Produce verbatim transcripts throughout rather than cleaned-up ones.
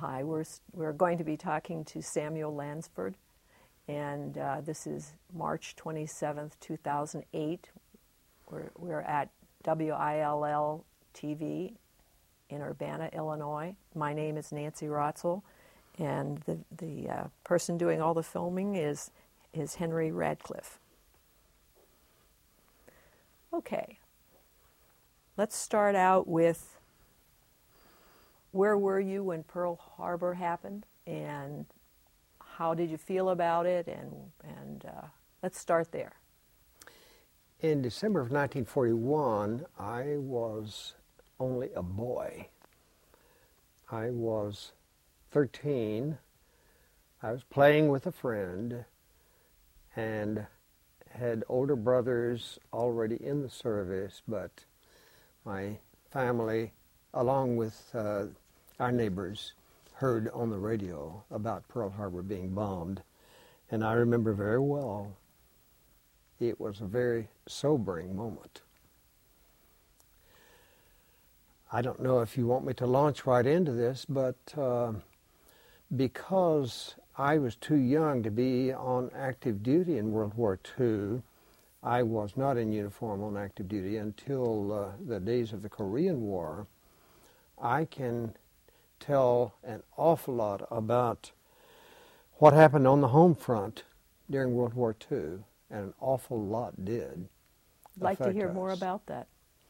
Hi, we're, we're going to be talking to Samuel Lansford, and uh, this is March twenty-seventh, two thousand eight. We're, we're at W I L L T V in Urbana, Illinois. My name is Nancy Rotzel, and the, the uh, person doing all the filming is, is Henry Radcliffe. Okay, let's start out with where were you when Pearl Harbor happened, and how did you feel about it, and, and uh, let's start there. In December of nineteen forty-one, I was only a boy. I was thirteen. I was playing with a friend and had older brothers already in the service, but my family, along with uh, our neighbors, heard on the radio about Pearl Harbor being bombed. And I remember very well, it was a very sobering moment. I don't know if you want me to launch right into this, but uh, because I was too young to be on active duty in World War Two, I was not in uniform on active duty until uh, the days of the Korean War. I can tell an awful lot about what happened on the home front during World War Two, and an awful lot did. I'd like to hear us. more about that.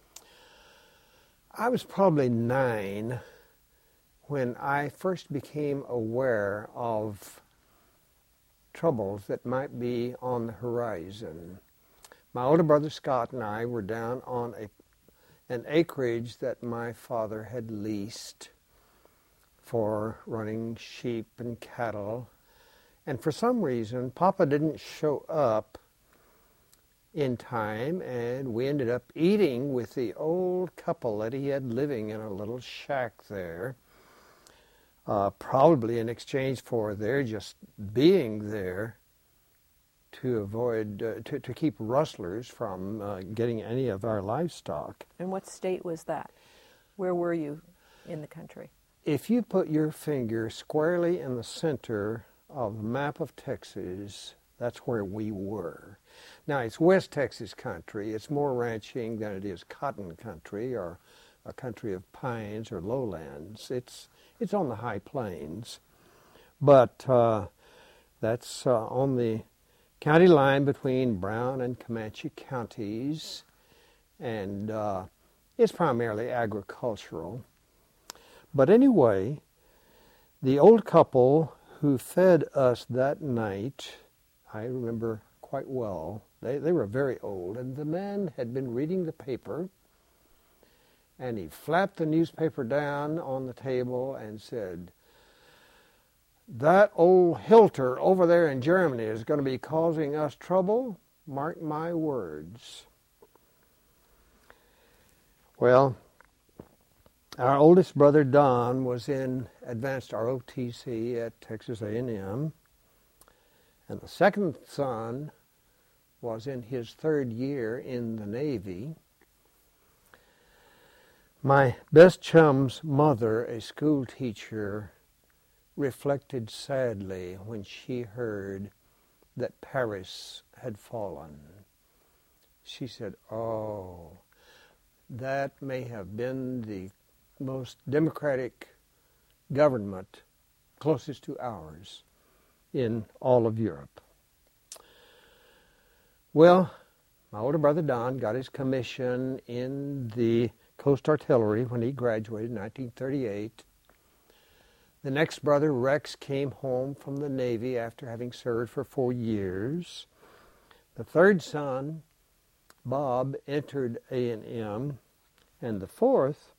I was probably nine when I first became aware of troubles that might be on the horizon. My older brother Scott and I were down on a an acreage that my father had leased for running sheep and cattle. And for some reason, Papa didn't show up in time, and we ended up eating with the old couple that he had living in a little shack there, uh, probably in exchange for their just being there to avoid, uh, to, to keep rustlers from uh, getting any of our livestock. And what state was that? Where were you in the country? If you put your finger squarely in the center of the map of Texas, that's where we were. Now, it's West Texas country. It's more ranching than it is cotton country or a country of pines or lowlands. It's, it's on the high plains. But uh, that's uh, on the county line between Brown and Comanche counties, and uh, it's primarily agricultural. But anyway, the old couple who fed us that night, I remember quite well, they, they were very old, and the man had been reading the paper, and he flapped the newspaper down on the table and said, "That old Hilter over there in Germany is going to be causing us trouble. Mark my words." Well, our oldest brother, Don, was in advanced R O T C at Texas A and M, and the second son was in his third year in the Navy. My best chum's mother, a school teacher, reflected sadly when she heard that Paris had fallen. She said, "Oh, that may have been the most democratic government closest to ours in all of Europe." Well, my older brother Don got his commission in the Coast Artillery when he graduated in nineteen thirty-eight. The next brother, Rex, came home from the Navy after having served for four years. The third son, Bob, entered A and M, and the fourth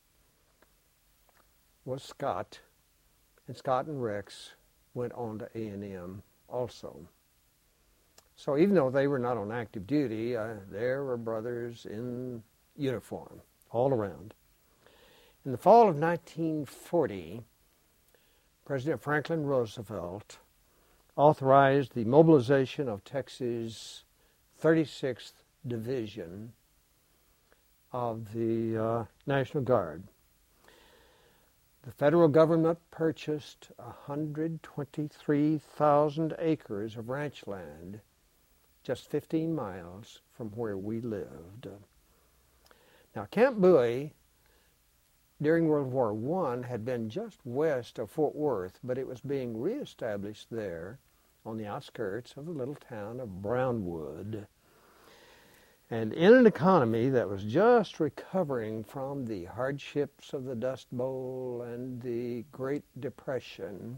was Scott, and Scott and Rex went on to A and M also. So even though they were not on active duty, uh, there were brothers in uniform all around. In the fall of nineteen forty, President Franklin Roosevelt authorized the mobilization of Texas' thirty-sixth Division of the uh, National Guard. The federal government purchased one hundred twenty-three thousand acres of ranch land just fifteen miles from where we lived. Now, Camp Bowie, during World War One, had been just west of Fort Worth, but it was being reestablished there on the outskirts of the little town of Brownwood. And in an economy that was just recovering from the hardships of the Dust Bowl and the Great Depression,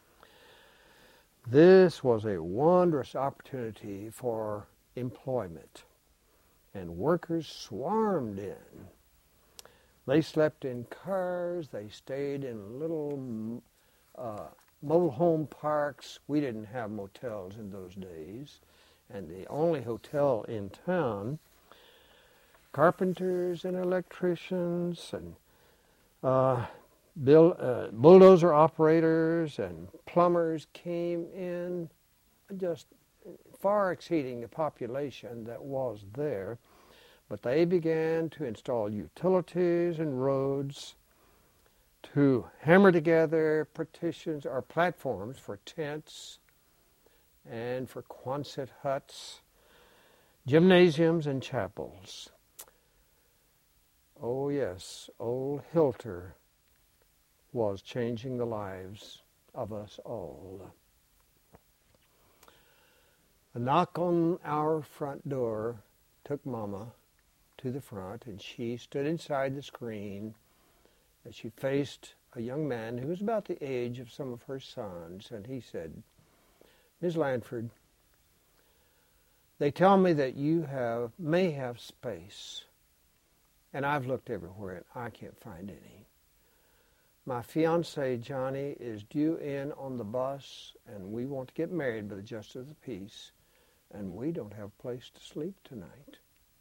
this was a wondrous opportunity for employment. And workers swarmed in. They slept in cars, they stayed in little uh, mobile home parks. We didn't have motels in those days. And the only hotel in town, carpenters and electricians and uh, bill, uh, bulldozer operators and plumbers came in, just far exceeding the population that was there. But they began to install utilities and roads, to hammer together partitions or platforms for tents and for Quonset huts, gymnasiums and chapels. Oh yes, old Hilter was changing the lives of us all. A knock on our front door took Mama to the front, and she stood inside the screen as she faced a young man who was about the age of some of her sons, and he said, "Miss Lanford, they tell me that you have may have space, and I've looked everywhere and I can't find any. My fiancé, Johnny, is due in on the bus, and we want to get married by the justice of the peace, and we don't have a place to sleep tonight."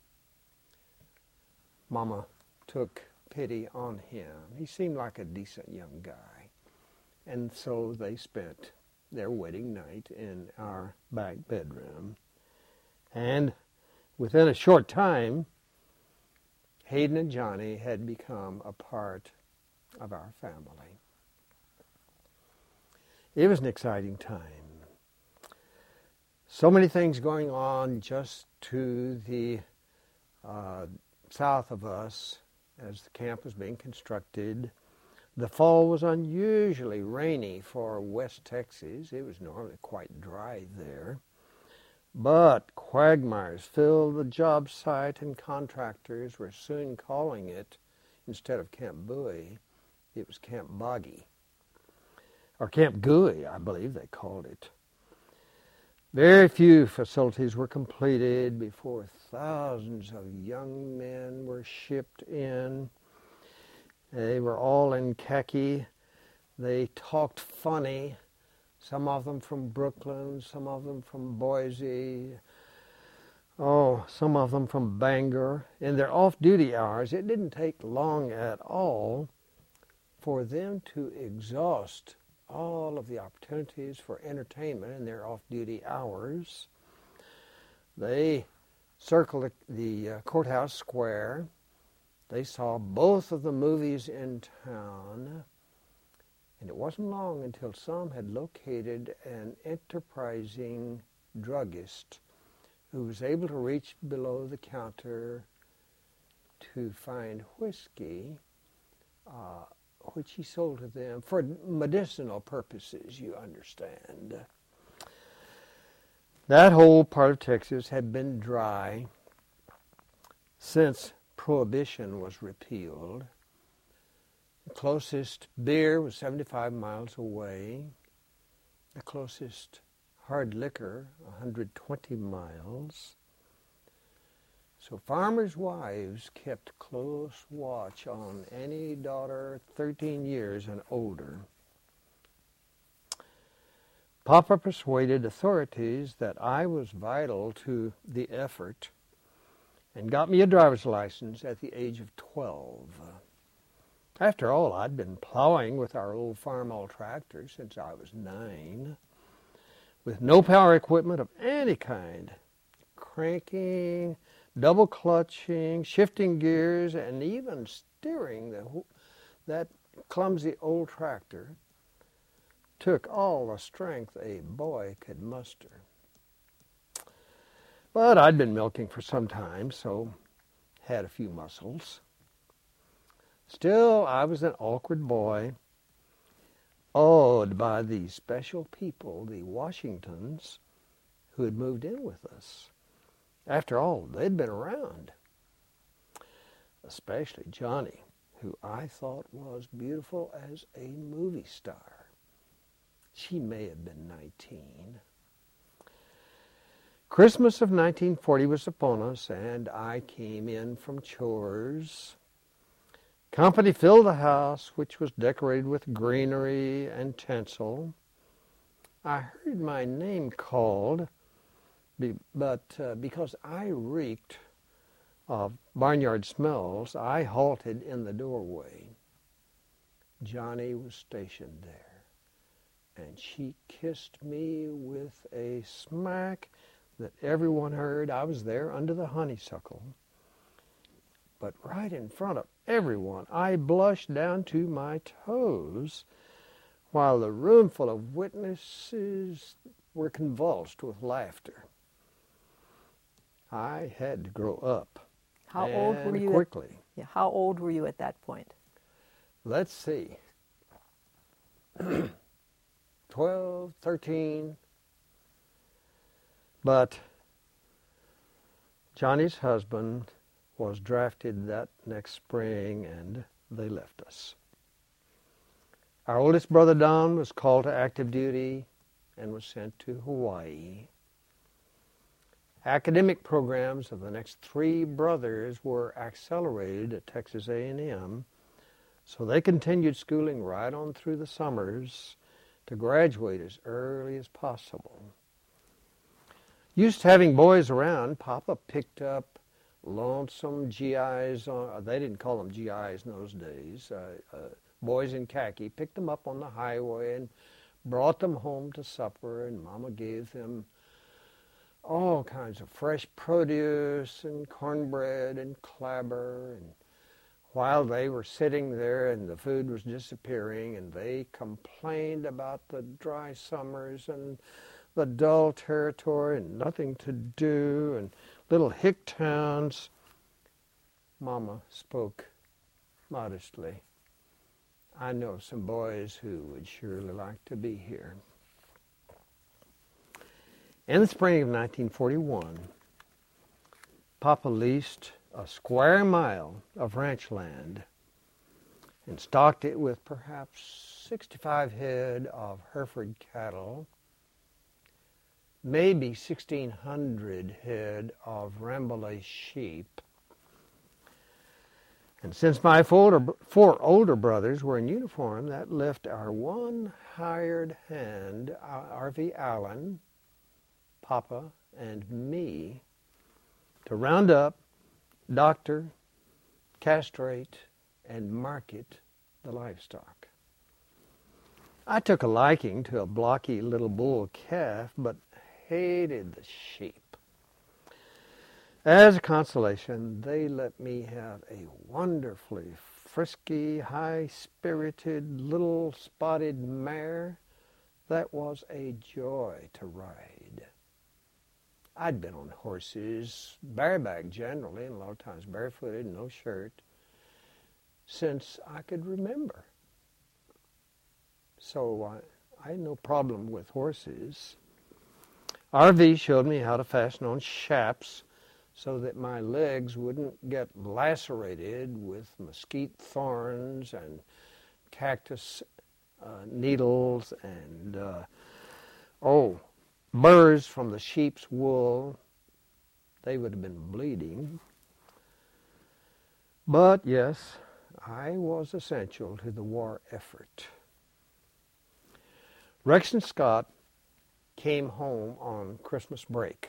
Mama took pity on him. He seemed like a decent young guy. And so they spent their wedding night in our back bedroom. And within a short time, Hayden and Johnny had become a part of our family. It was an exciting time. So many things going on just to the uh, south of us as the camp was being constructed. The fall was unusually rainy for West Texas. It was normally quite dry there. But quagmires filled the job site, and contractors were soon calling it, instead of Camp Bowie, it was Camp Boggy. Or Camp Gooey, I believe they called it. Very few facilities were completed before thousands of young men were shipped in. They were all in khaki. They talked funny, some of them from Brooklyn, some of them from Boise, oh, some of them from Bangor. In their off-duty hours, it didn't take long at all for them to exhaust all of the opportunities for entertainment in their off-duty hours. They circled the uh, courthouse square. They saw both of the movies in town. And it wasn't long until some had located an enterprising druggist who was able to reach below the counter to find whiskey, uh, which he sold to them for medicinal purposes, you understand. That whole part of Texas had been dry since Prohibition was repealed. The closest beer was seventy-five miles away. The closest hard liquor, one hundred twenty miles. So farmers' wives kept close watch on any daughter thirteen years and older. Papa persuaded authorities that I was vital to the effort and got me a driver's license at the age of twelve. After all, I'd been plowing with our old Farmall tractor since I was nine, with no power equipment of any kind, cranking, double clutching, shifting gears, and even steering the, that clumsy old tractor took all the strength a boy could muster. But I'd been milking for some time, so had a few muscles. Still, I was an awkward boy, awed by these special people, the Washingtons, who had moved in with us. After all, they'd been around. Especially Johnny, who I thought was beautiful as a movie star. She may have been nineteen. Christmas of nineteen forty was upon us, and I came in from chores. Company filled the house, which was decorated with greenery and tinsel. I heard my name called, but uh, because I reeked of barnyard smells, I halted in the doorway. Johnny was stationed there, and she kissed me with a smack that everyone heard. I was there under the honeysuckle. But right in front of everyone, I blushed down to my toes, while the room full of witnesses were convulsed with laughter. I had to grow up. How old were you? Quickly. At, yeah, how old were you at that point? Let's see. twelve, thirteen. But Johnny's husband was drafted that next spring, and they left us. Our oldest brother, Don, was called to active duty and was sent to Hawaii. Academic programs of the next three brothers were accelerated at Texas A and M, so they continued schooling right on through the summers to graduate as early as possible. Used to having boys around, Papa picked up lonesome G Is, on, they didn't call them G Is in those days, uh, uh, boys in khaki, picked them up on the highway and brought them home to supper, and Mama gave them all kinds of fresh produce and cornbread and clabber. And while they were sitting there and the food was disappearing, and they complained about the dry summers and the dull territory and nothing to do and little hick towns, Mama spoke modestly. I know some boys who would surely like to be here. In the spring of nineteen forty-one, Papa leased a square mile of ranch land and stocked it with perhaps sixty-five head of Hereford cattle, maybe sixteen hundred head of Rambouillet sheep. And since my four, four older brothers were in uniform, that left our one hired hand, R V Allen, Papa, and me, to round up, doctor, castrate, and market the livestock. I took a liking to a blocky little bull calf, but hated the sheep. As a consolation, they let me have a wonderfully frisky, high-spirited little spotted mare that was a joy to ride. I'd been on horses, bareback generally, and a lot of times barefooted, no shirt, since I could remember. So I, I had no problem with horses. R V showed me how to fasten on chaps so that my legs wouldn't get lacerated with mesquite thorns and cactus uh, needles and, uh, oh, burrs from the sheep's wool. They would have been bleeding. But yes, I was essential to the war effort. Rex and Scott came home on Christmas break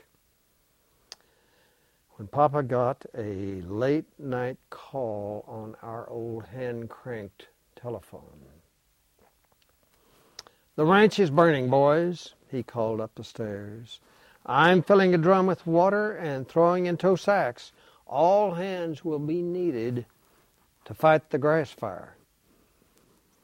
when Papa got a late night call on our old hand-cranked telephone. "The ranch is burning, boys," he called up the stairs. "I'm filling a drum with water and throwing in tow sacks. All hands will be needed to fight the grass fire."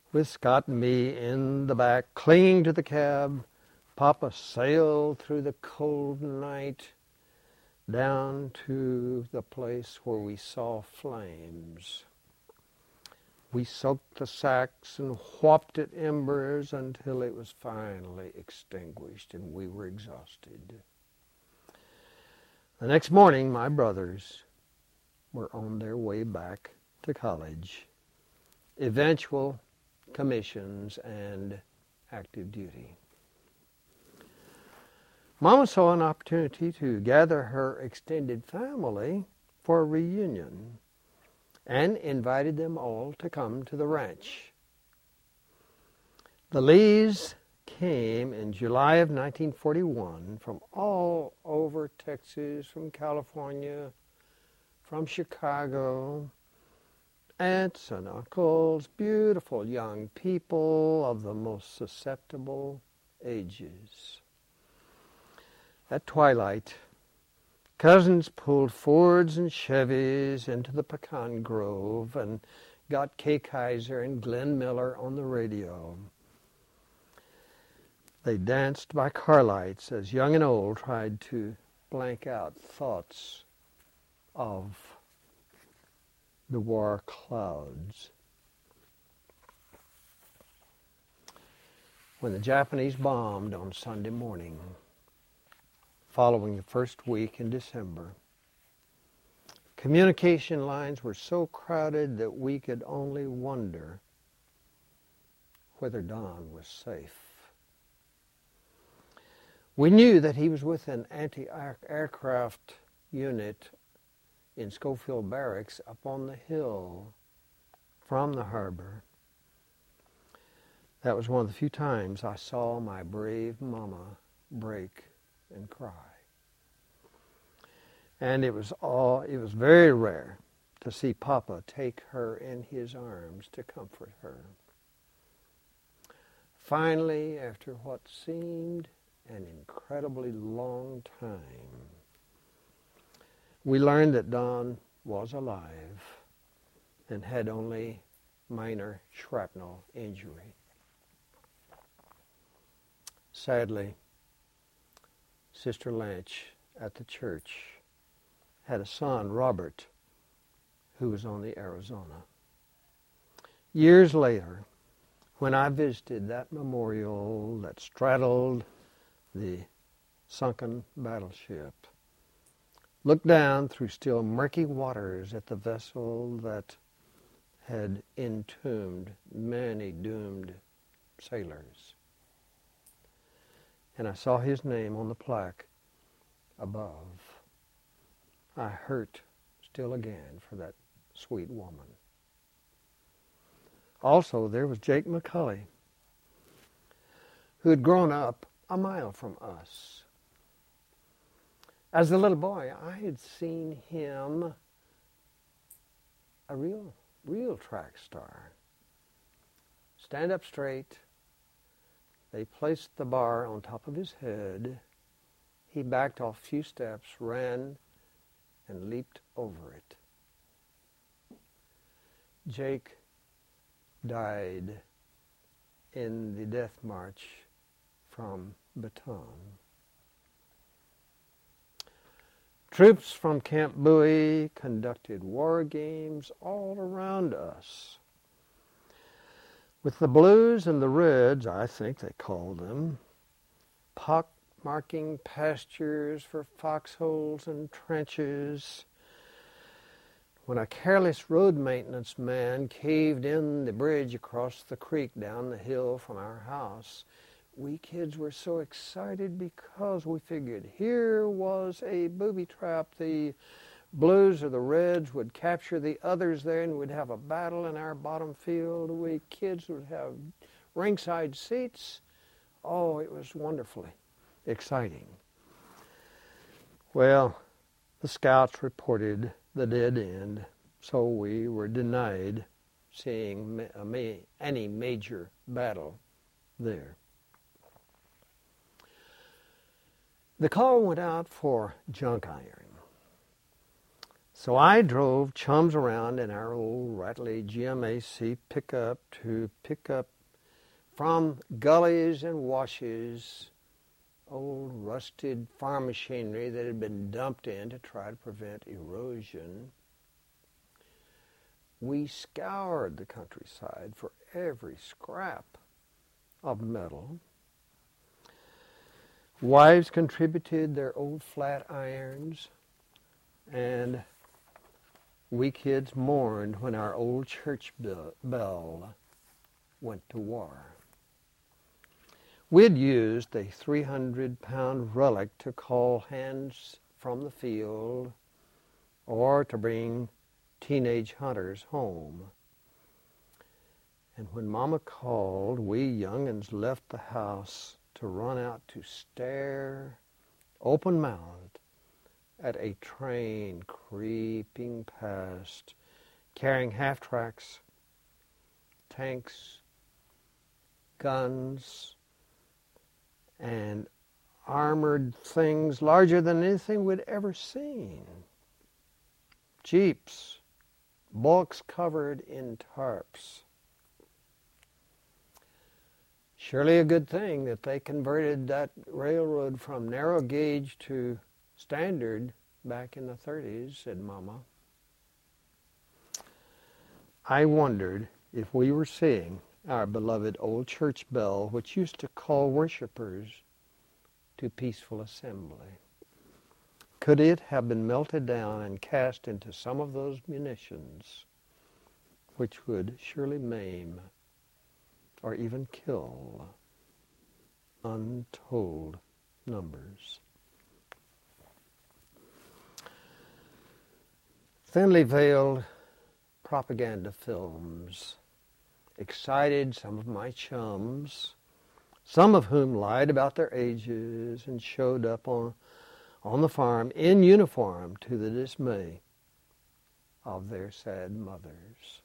with Scott and me in the back, clinging to the cab, Papa sailed through the cold night down to the place where we saw flames. We soaked the sacks and whopped at embers until it was finally extinguished and we were exhausted. The next morning, my brothers were on their way back to college, eventual commissions, and active duty. Mama saw an opportunity to gather her extended family for a reunion and invited them all to come to the ranch. The Lees came in July of nineteen forty-one from all over Texas, from California, from Chicago, aunts and uncles, beautiful young people of the most susceptible ages. At twilight, cousins pulled Fords and Chevys into the pecan grove and got Kay Kaiser and Glenn Miller on the radio. They danced by car lights as young and old tried to blank out thoughts of the war clouds. When the Japanese bombed on Sunday morning, following the first week in December, communication lines were so crowded that we could only wonder whether Don was safe. We knew that he was with an anti-aircraft unit in Schofield Barracks up on the hill from the harbor. That was one of the few times I saw my brave mama break and cry. And it was all it was very rare to see Papa take her in his arms to comfort her. Finally, after what seemed an incredibly long time, we learned that Don was alive and had only minor shrapnel injury. Sadly, Sister Lanch at the church had a son, Robert, who was on the Arizona. Years later, when I visited that memorial that straddled the sunken battleship, looked down through still murky waters at the vessel that had entombed many doomed sailors, and I saw his name on the plaque above, I hurt still again for that sweet woman. Also, there was Jake McCulley, who had grown up a mile from us. As a little boy, I had seen him a real, real track star. Stand up straight. They placed the bar on top of his head. He backed off a few steps, ran, and leaped over it. Jake died in the death march from Bataan. Troops from Camp Bowie conducted war games all around us. With the Blues and the Reds, I think they called them, pock-marking pastures for foxholes and trenches. When a careless road maintenance man caved in the bridge across the creek down the hill from our house, we kids were so excited because we figured here was a booby trap. The Blues or the Reds would capture the others there and we'd have a battle in our bottom field. We kids would have ringside seats. Oh, it was wonderfully exciting. Well, the scouts reported the dead end, so we were denied seeing any major battle there. The call went out for junk iron. So I drove chums around in our old rattly G M A C pickup to pick up from gullies and washes old rusted farm machinery that had been dumped in to try to prevent erosion. We scoured the countryside for every scrap of metal. Wives contributed their old flat irons, and we kids mourned when our old church bell went to war. We'd used a three hundred pound relic to call hands from the field or to bring teenage hunters home. And when Mama called, we young'uns left the house to run out to stare, open-mouthed, at a train creeping past, carrying half-tracks, tanks, guns, and armored things larger than anything we'd ever seen. Jeeps, bulks covered in tarps. Surely a good thing that they converted that railroad from narrow gauge to standard back in the thirties, said Mama. I wondered if we were seeing our beloved old church bell, which used to call worshipers to peaceful assembly. Could it have been melted down and cast into some of those munitions which would surely maim or even kill untold numbers? Thinly veiled propaganda films excited some of my chums, some of whom lied about their ages and showed up on, on the farm in uniform to the dismay of their sad mothers.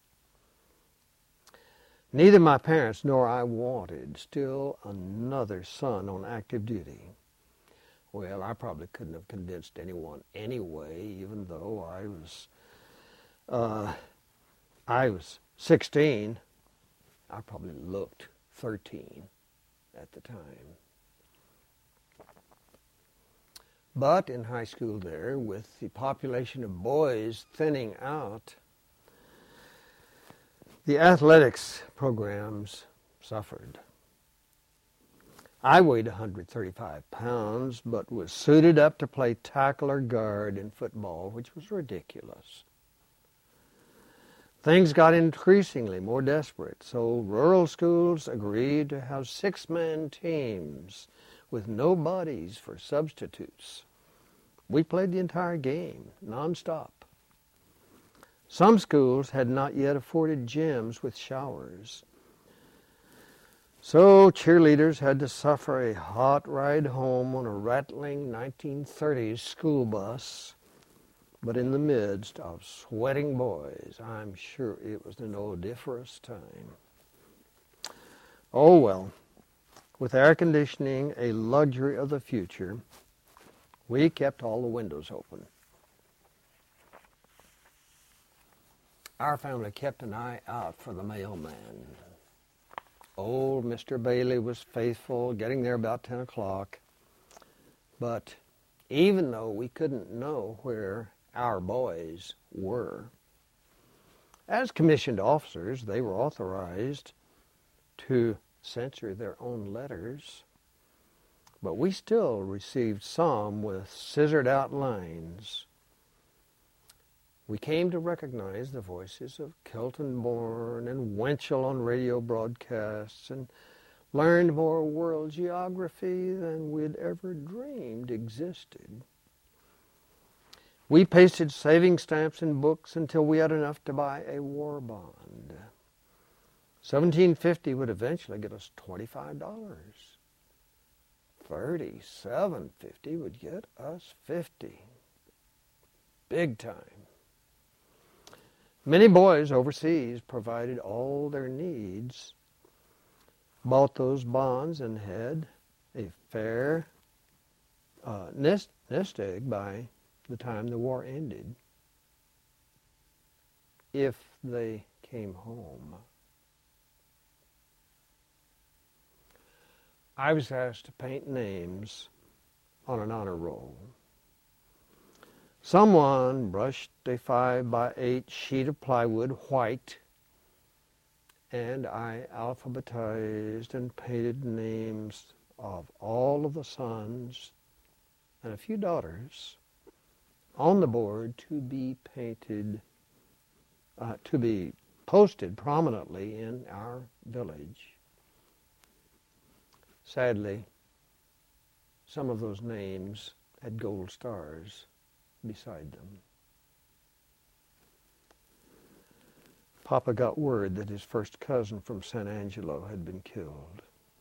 Neither my parents nor I wanted still another son on active duty. Well, I probably couldn't have convinced anyone anyway, even though I was, uh, I was sixteen. I probably looked thirteen at the time. But in high school there, with the population of boys thinning out, the athletics programs suffered. I weighed one hundred thirty-five pounds, but was suited up to play tackle or guard in football, which was ridiculous. Things got increasingly more desperate, so rural schools agreed to have six-man teams with no bodies for substitutes. We played the entire game, nonstop. Some schools had not yet afforded gyms with showers. So cheerleaders had to suffer a hot ride home on a rattling nineteen thirties school bus. But in the midst of sweating boys, I'm sure it was an odoriferous time. Oh well, with air conditioning a luxury of the future, we kept all the windows open. Our family kept an eye out for the mailman. Old Mister Bailey was faithful, getting there about ten o'clock. But even though we couldn't know where our boys were, as commissioned officers, they were authorized to censor their own letters. But we still received some with scissored out lines. We came to recognize the voices of Kelton Bourne and Winchell on radio broadcasts and learned more world geography than we'd ever dreamed existed. We pasted saving stamps in books until we had enough to buy a war bond. seventeen fifty would eventually get us twenty-five dollars. thirty-seven fifty would get us fifty. Big time. Many boys overseas provided all their needs, bought those bonds, and had a fair uh, nest, nest egg by the time the war ended. if they came home. I was asked to paint names on an honor roll. Someone brushed a five by eight sheet of plywood white, and I alphabetized and painted names of all of the sons and a few daughters on the board to be painted, uh, to be posted prominently in our village. Sadly, some of those names had gold stars beside them. Papa got word that his first cousin from San Angelo had been killed.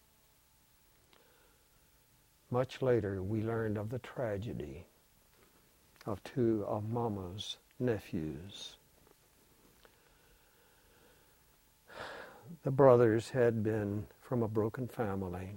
Much later, we learned of the tragedy of two of Mama's nephews. The brothers had been from a broken family.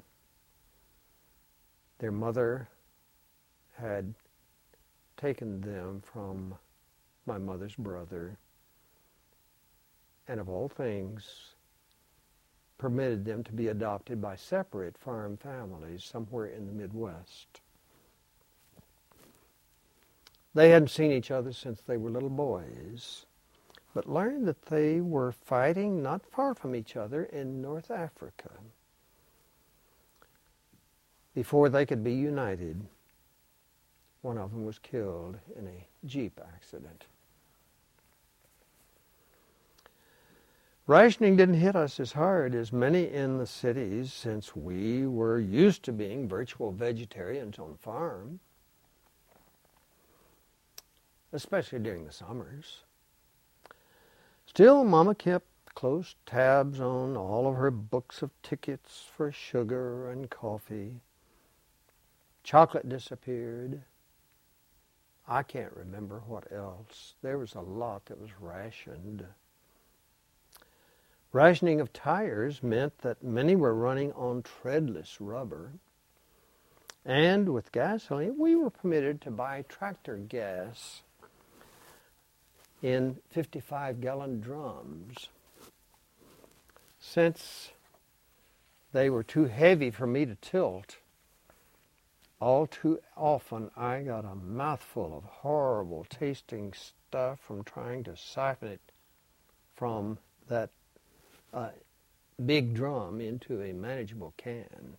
Their mother had taken them from my mother's brother, and of all things, permitted them to be adopted by separate farm families somewhere in the Midwest. They hadn't seen each other since they were little boys, but learned that they were fighting not far from each other in North Africa. Before they could be united, one of them was killed in a Jeep accident. Rationing didn't hit us as hard as many in the cities, since we were used to being virtual vegetarians on the farm, especially during the summers. Still, Mama kept close tabs on all of her books of tickets for sugar and coffee. Chocolate disappeared. I can't remember what else. There was a lot that was rationed. Rationing of tires meant that many were running on treadless rubber. And with gasoline, we were permitted to buy tractor gas in fifty-five gallon drums. Since they were too heavy for me to tilt, all too often I got a mouthful of horrible tasting stuff from trying to siphon it from that uh, big drum into a manageable can.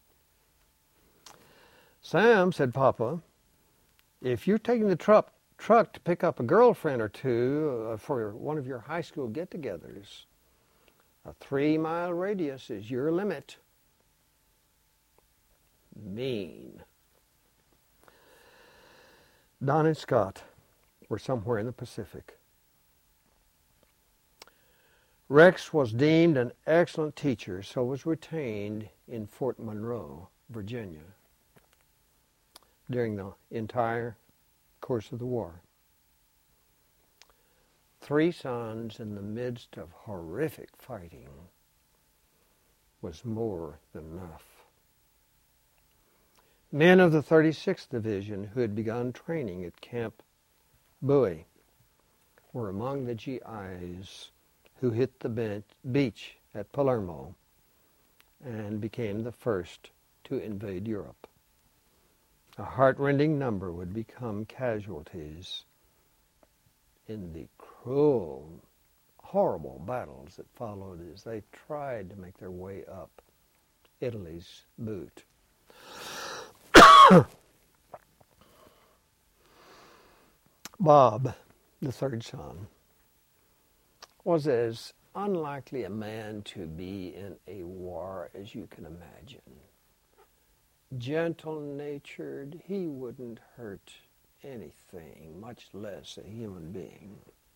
"Sam," said Papa, "if you're taking the truck truck to pick up a girlfriend or two uh, for one of your high school get-togethers, a three-mile radius is your limit." Mean. Don and Scott were somewhere in the Pacific. Rex was deemed an excellent teacher, so was retained in Fort Monroe, Virginia, during the entire course of the war. Three sons in the midst of horrific fighting was more than enough. Men of the thirty-sixth Division who had begun training at Camp Bowie were among the G Is who hit the bench, beach at Palermo and became the first to invade Europe. A heart-rending number would become casualties in the cruel, horrible battles that followed as they tried to make their way up Italy's boot. Bob, the third son, was as unlikely a man to be in a war as you can imagine. Gentle-natured, he wouldn't hurt anything, much less a human being.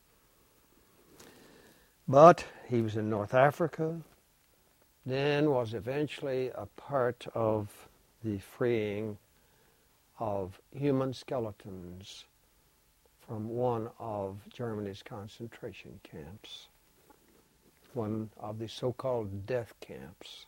But he was in North Africa, then was eventually a part of the freeing of human skeletons from one of Germany's concentration camps, one of the so-called death camps.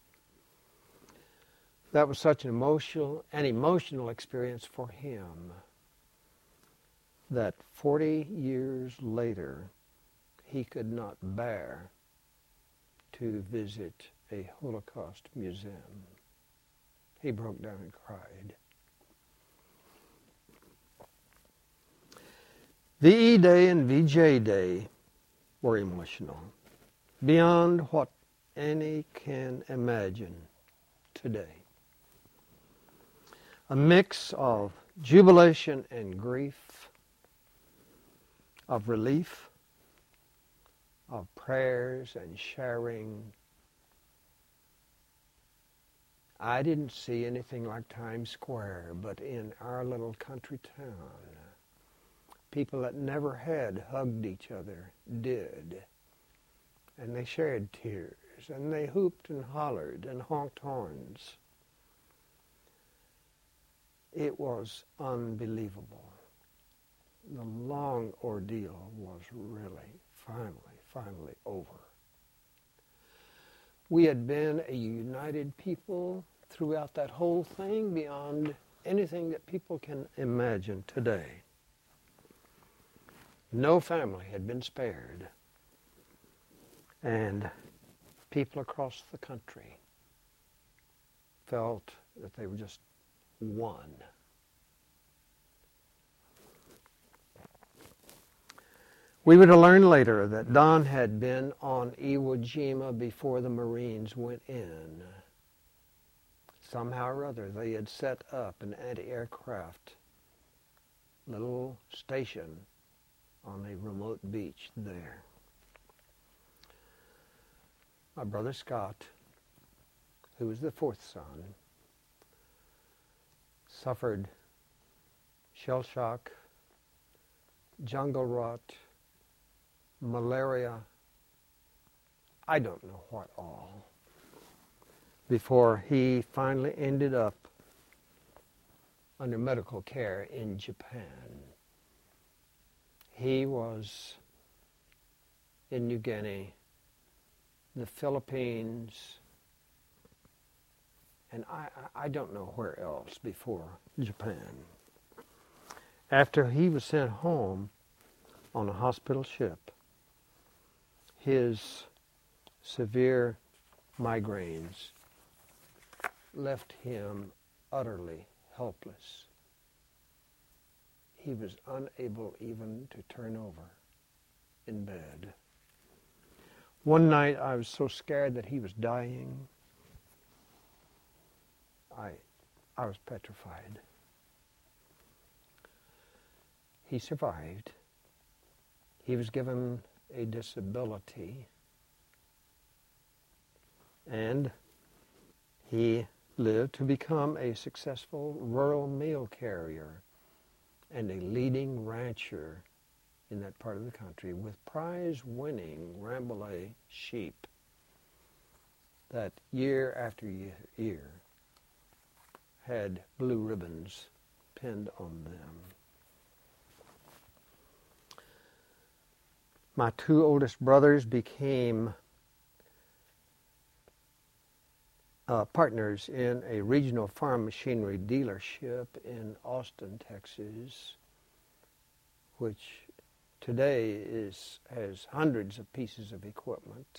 That was such an emotional, an emotional experience for him that forty years later, he could not bear to visit a Holocaust museum. He broke down and cried. V E Day and V J Day were emotional, beyond what any can imagine today. A mix of jubilation and grief, of relief, of prayers and sharing. I didn't see anything like Times Square, but in our little country town, people that never had hugged each other did. And they shared tears, and they hooped and hollered and honked horns. It was unbelievable. The long ordeal was really, finally, finally over. We had been a united people throughout that whole thing beyond anything that people can imagine today. No family had been spared. And people across the country felt that they were just one. We would learn later that Don had been on Iwo Jima before the Marines went in. Somehow or other, they had set up an anti-aircraft little station on a remote beach there. My brother Scott, who was the fourth son, suffered shell shock, jungle rot, malaria, I don't know what all, before he finally ended up under medical care in Japan. He was in New Guinea, the Philippines, and I, I don't know where else before Japan. After he was sent home on a hospital ship, his severe migraines left him utterly helpless. He was unable even to turn over in bed. One night I was so scared that he was dying, I, I was petrified. He survived. He was given a disability, and he lived to become a successful rural mail carrier and a leading rancher in that part of the country with prize-winning Rambouillet sheep that year after year, year had blue ribbons pinned on them. My two oldest brothers became uh, partners in a regional farm machinery dealership in Austin, Texas, which today is has hundreds of pieces of equipment.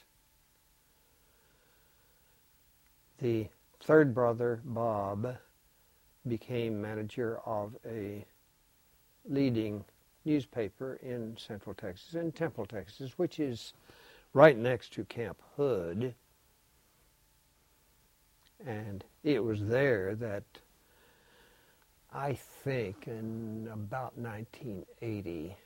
The third brother, Bob, became manager of a leading newspaper in Central Texas, in Temple, Texas, which is right next to Camp Hood. And it was there that I think in about nineteen eighty,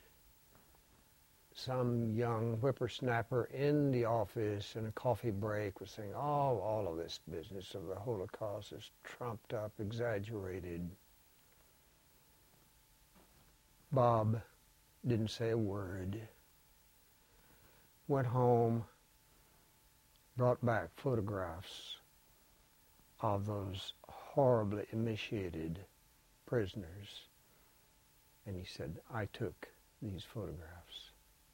some young whippersnapper in the office in a coffee break was saying, oh, all of this business of the Holocaust is trumped up, exaggerated. Bob didn't say a word, went home, brought back photographs of those horribly emaciated prisoners, and he said, I took these photographs.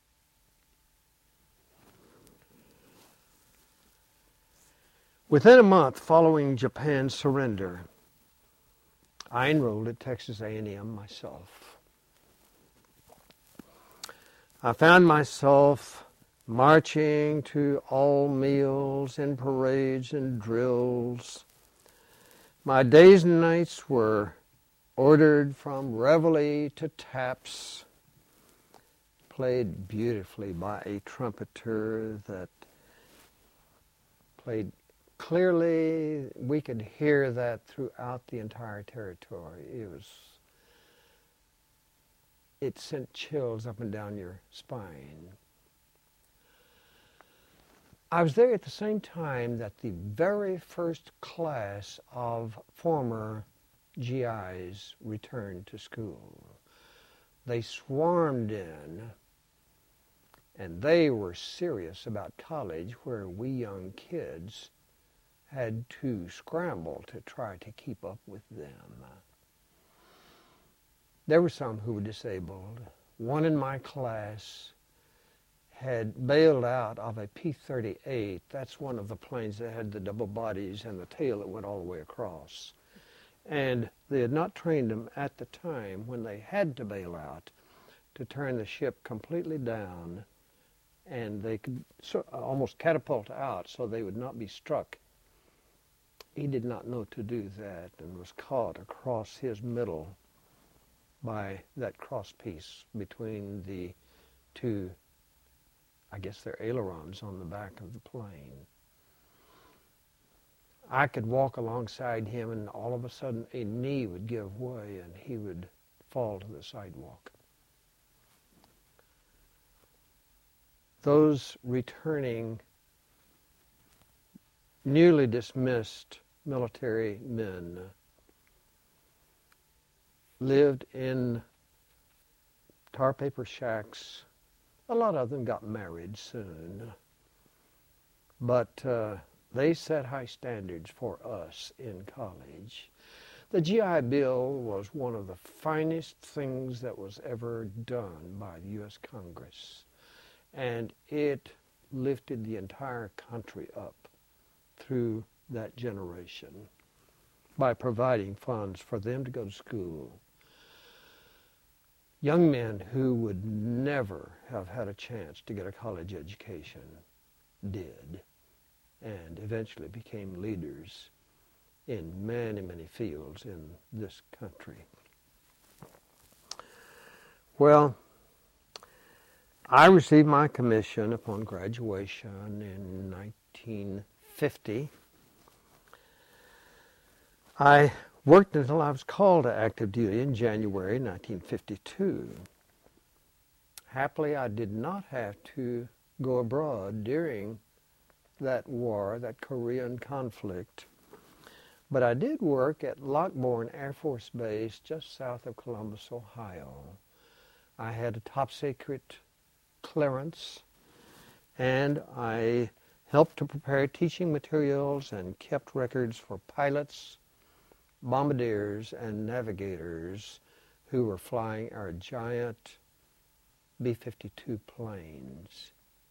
Within a month following Japan's surrender, I enrolled at Texas A and M myself. I found myself marching to all meals and parades and drills. My days and nights were ordered from reveille to taps, played beautifully by a trumpeter that played clearly. We could hear that throughout the entire territory. It was, it sent chills up and down your spine. I was there at the same time that the very first class of former G Is returned to school. They swarmed in, and they were serious about college, where we young kids had to scramble to try to keep up with them. There were some who were disabled. One in my class had bailed out of a P thirty-eight. That's one of the planes that had the double bodies and the tail that went all the way across. And they had not trained him at the time when they had to bail out to turn the ship completely down, and they could so, almost catapult out so they would not be struck. He did not know to do that and was caught across his middle by that cross piece between the two, I guess they're ailerons on the back of the plane. I could walk alongside him, and all of a sudden a knee would give way and he would fall to the sidewalk. Those returning newly dismissed military men lived in tar paper shacks. A lot of them got married soon, but uh, they set high standards for us in college. The G I Bill was one of the finest things that was ever done by the U S Congress, and it lifted the entire country up through that generation by providing funds for them to go to school. Young men who would never have had a chance to get a college education did, and eventually became leaders in many, many fields in this country. Well, I received my commission upon graduation in nineteen fifty. I worked until I was called to active duty in January nineteen fifty-two. Happily, I did not have to go abroad during that war, that Korean conflict. But I did work at Lockbourne Air Force Base just south of Columbus, Ohio. I had a top secret clearance, and I helped to prepare teaching materials and kept records for pilots, bombardiers, and navigators who were flying our giant B fifty-two planes.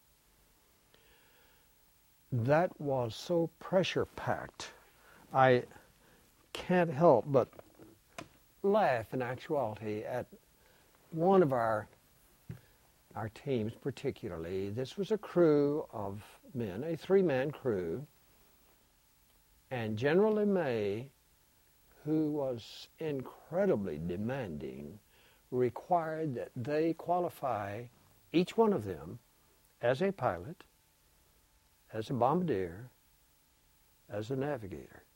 That was so pressure-packed, I can't help but laugh in actuality at one of our our teams particularly. This was a crew of men, a three-man crew, and General LeMay, who was incredibly demanding, required that they qualify, each one of them, as a pilot, as a bombardier, as a navigator.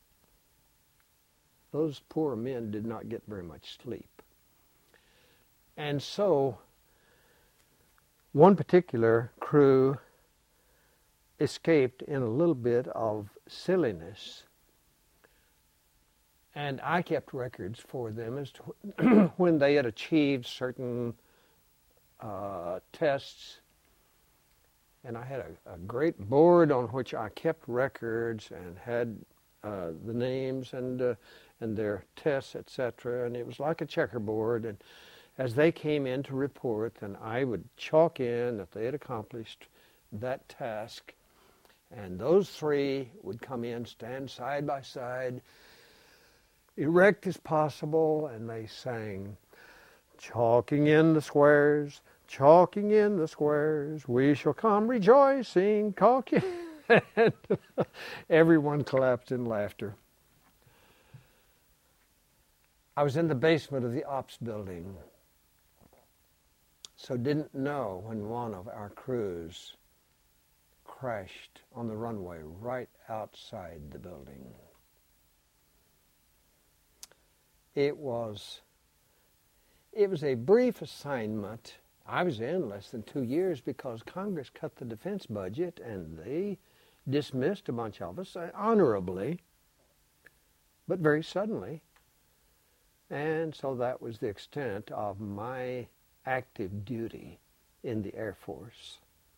Those poor men did not get very much sleep. And so, one particular crew escaped in a little bit of silliness, and I kept records for them as to when they had achieved certain uh, tests. And I had a, a great board on which I kept records and had uh, the names and uh, and their tests, et cetera. And it was like a checkerboard. And as they came in to report, then I would chalk in that they had accomplished that task. And those three would come in, stand side by side, erect as possible, and they sang, "Chalking in the squares, chalking in the squares, we shall come rejoicing, caulking. And everyone collapsed in laughter. I was in the basement of the ops building, so didn't know when one of our crews crashed on the runway right outside the building. It was, it was a brief assignment. I was in less than two years because Congress cut the defense budget and they dismissed a bunch of us uh, honorably, but very suddenly. And so that was the extent of my active duty in the Air Force.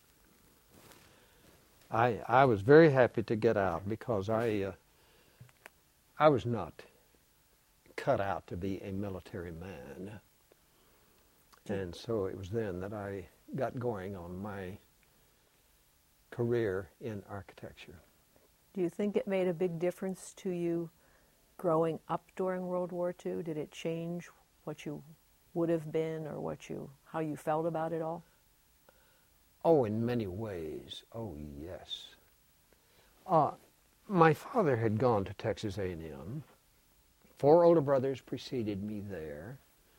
I I was very happy to get out because I uh, I was not cut out to be a military man. And so it was then that I got going on my career in architecture. Do you think it made a big difference to you growing up during World War Two? Did it change what you would have been or what you, how you felt about it all? Oh, in many ways. Oh, yes. Uh, my father had gone to Texas A and M. Four older brothers preceded me there.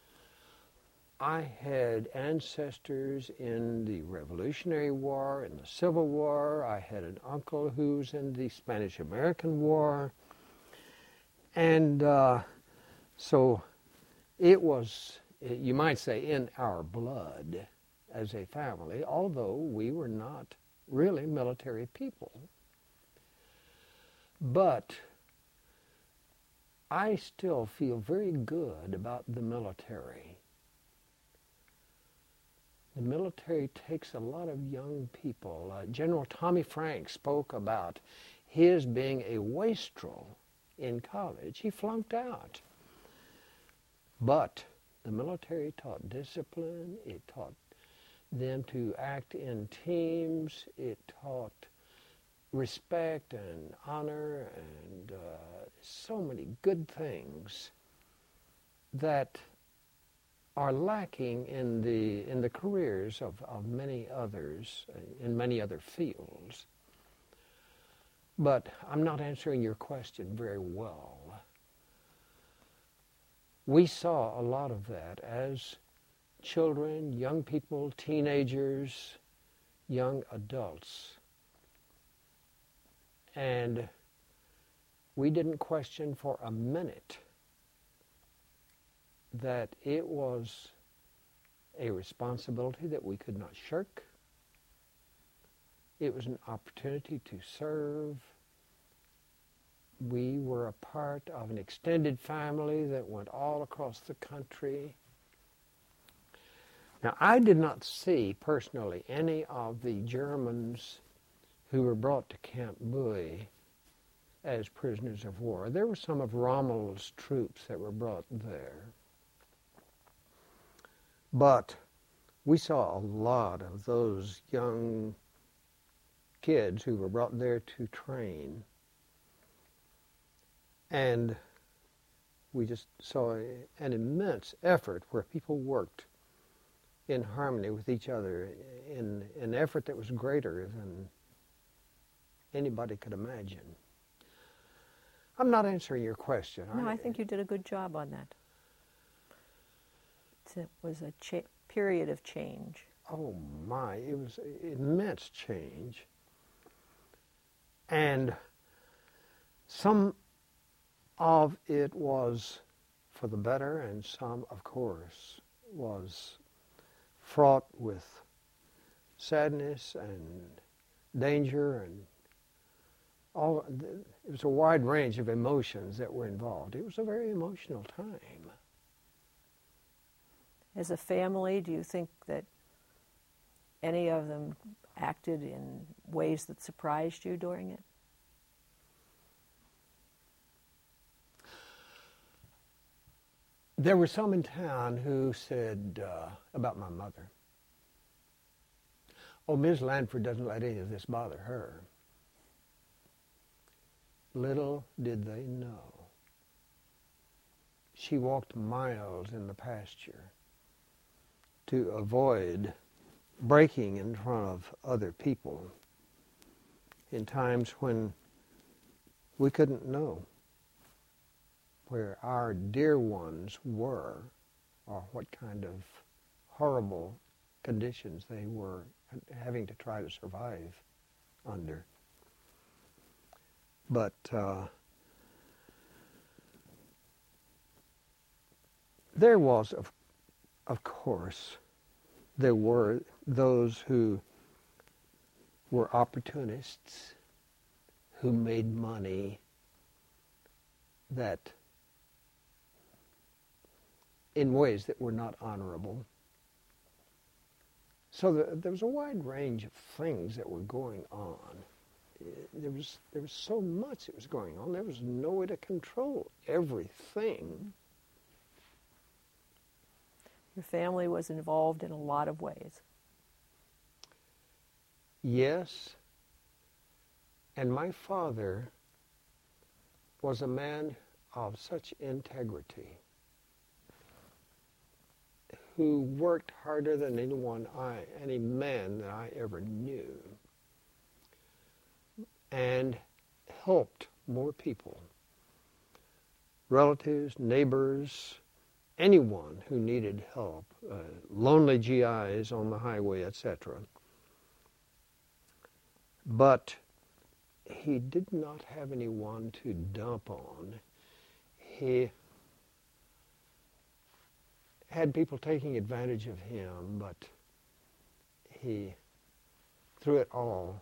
I had ancestors in the Revolutionary War, in the Civil War. I had an uncle who was in the Spanish-American War. And uh, so it was, you might say, in our blood as a family, although we were not really military people. But I still feel very good about the military. The military takes a lot of young people. Uh, General Tommy Frank spoke about his being a wastrel in college. He flunked out. But the military taught discipline. It taught them to act in teams. It taught respect and honor and uh, so many good things that are lacking in the in the careers of, of many others in many other fields. But I'm not answering your question very well. We saw a lot of that as children, young people, teenagers, young adults. And we didn't question for a minute that it was a responsibility that we could not shirk. It was an opportunity to serve. We were a part of an extended family that went all across the country. Now, I did not see personally any of the Germans who were brought to Camp Bowie as prisoners of war. There were some of Rommel's troops that were brought there. But we saw a lot of those young kids who were brought there to train. And we just saw a, an immense effort where people worked in harmony with each other in an effort that was greater than anybody could imagine. I'm not answering your question. No, I think you did a good job on that. It was a cha- period of change. Oh my, it was immense change. And some of it was for the better, and some, of course, was fraught with sadness and danger, and all. It was a wide range of emotions that were involved. It was a very emotional time. As a family, do you think that any of them acted in ways that surprised you during it? There were some in town who said uh, about my mother, "Oh, Miz Lanford doesn't let any of this bother her." Little did they know. She walked miles in the pasture to avoid breaking in front of other people in times when we couldn't know where our dear ones were or what kind of horrible conditions they were having to try to survive under. But uh, there was, of, of course, there were those who were opportunists, who made money that in ways that were not honorable. So the, there was a wide range of things that were going on. There was there was so much that was going on. There was no way to control everything. Your family was involved in a lot of ways. Yes. And my father was a man of such integrity, who worked harder than anyone I, any man that I ever knew, and helped more people, relatives, neighbors, anyone who needed help, uh, lonely G Is on the highway, et cetera. But he did not have anyone to dump on. He had people taking advantage of him, but he, through it all,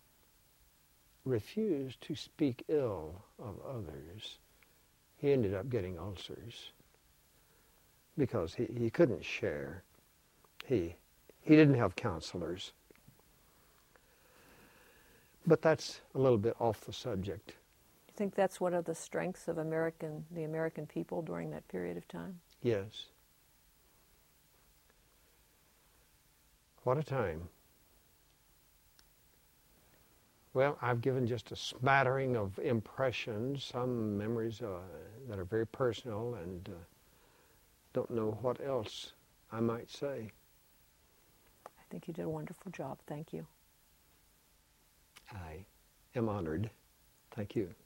refused to speak ill of others. He ended up getting ulcers because he, he couldn't share. He, he didn't have counselors. But that's a little bit off the subject. You think that's one of the strengths of American, the American people during that period of time? Yes. What a time. Well, I've given just a smattering of impressions, some memories uh, that are very personal, and uh, don't know what else I might say. I think you did a wonderful job. Thank you. I am honored. Thank you.